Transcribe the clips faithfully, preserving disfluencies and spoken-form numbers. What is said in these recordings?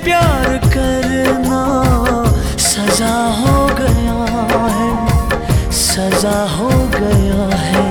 प्यार करना सजा हो गया है, सजा हो गया है।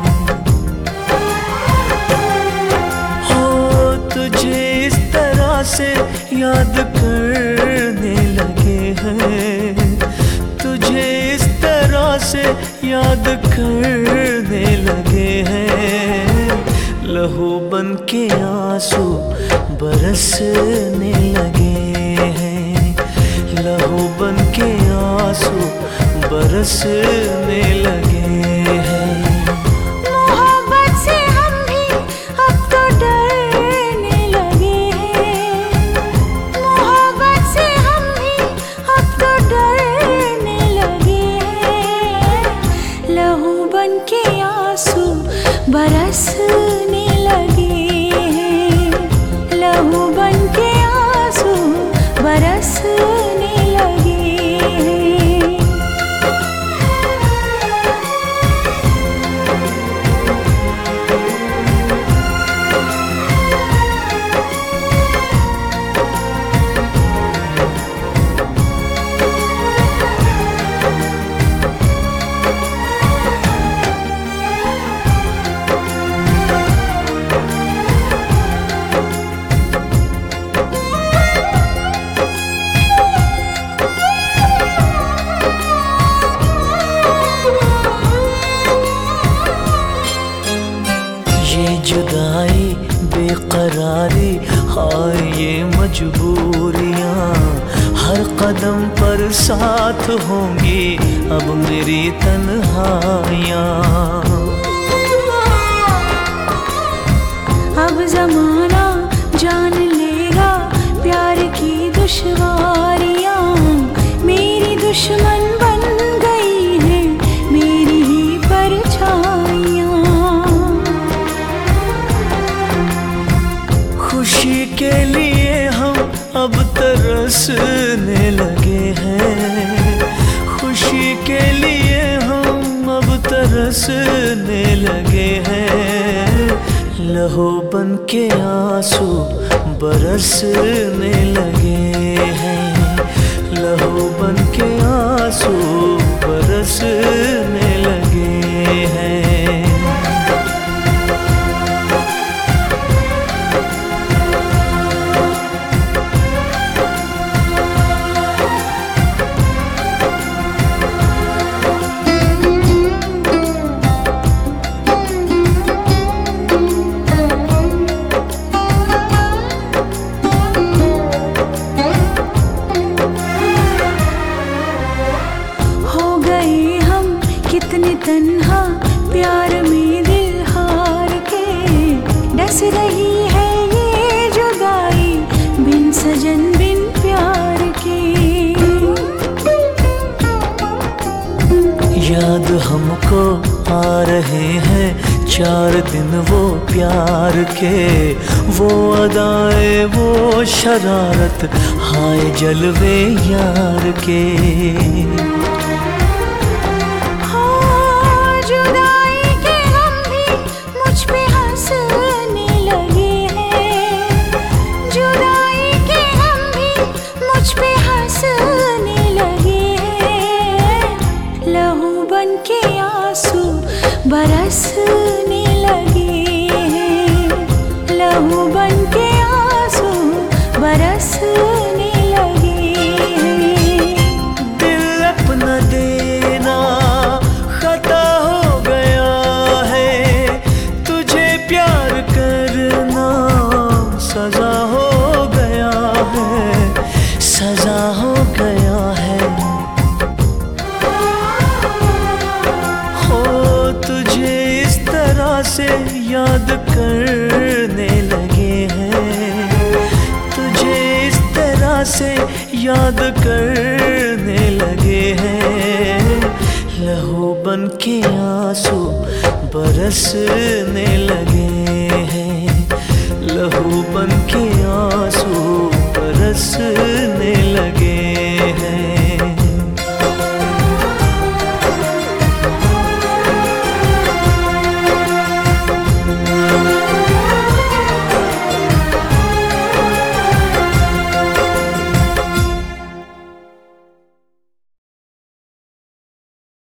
हो तुझे इस तरह से याद करने लगे हैं, तुझे इस तरह से याद करने लगे हैं। लहू बन के आंसू बरसने लगे हैं, लहू बन के आंसू बरसने लगे हैं। बरसने लगे हैं, लहू बन के आंसू बरसने लगे हैं। जुदाई बेकरारी हाय ये मजबूरियाँ, हर कदम पर साथ होंगी अब मेरी तन्हाइयाँ। अब जमाना जान लेगा प्यार की दुश्वारियाँ, मेरी दुश्मन बन गई है मेरी ही परछाइयाँ। खुशी के लिए हम अब तरसने लगे हैं, खुशी के लिए हम अब तरसने लगे हैं। लहू बन के आंसू बरसने लगे हैं, लहू बन के आंसू बरसने लगे हैं। कितने तन्हा प्यार में दिल हार के, डस रही है ये जुदाई बिन सजन बिन प्यार के। याद हमको आ रहे हैं चार दिन वो प्यार के, वो अदाए वो शरारत हाय जलवे यार के। बरसने लगे हैं, लहू बन के आंसू बरसने लगे हैं। दिल अपना देना खता हो गया है, तुझे प्यार करना सजा हो गया है, सजा हो गया है। से याद करने लगे हैं, तुझे इस तरह से याद करने लगे हैं। लहू बन के आंसू बरसने लगे हैं, लहू बन के आंसू बरसने लगे।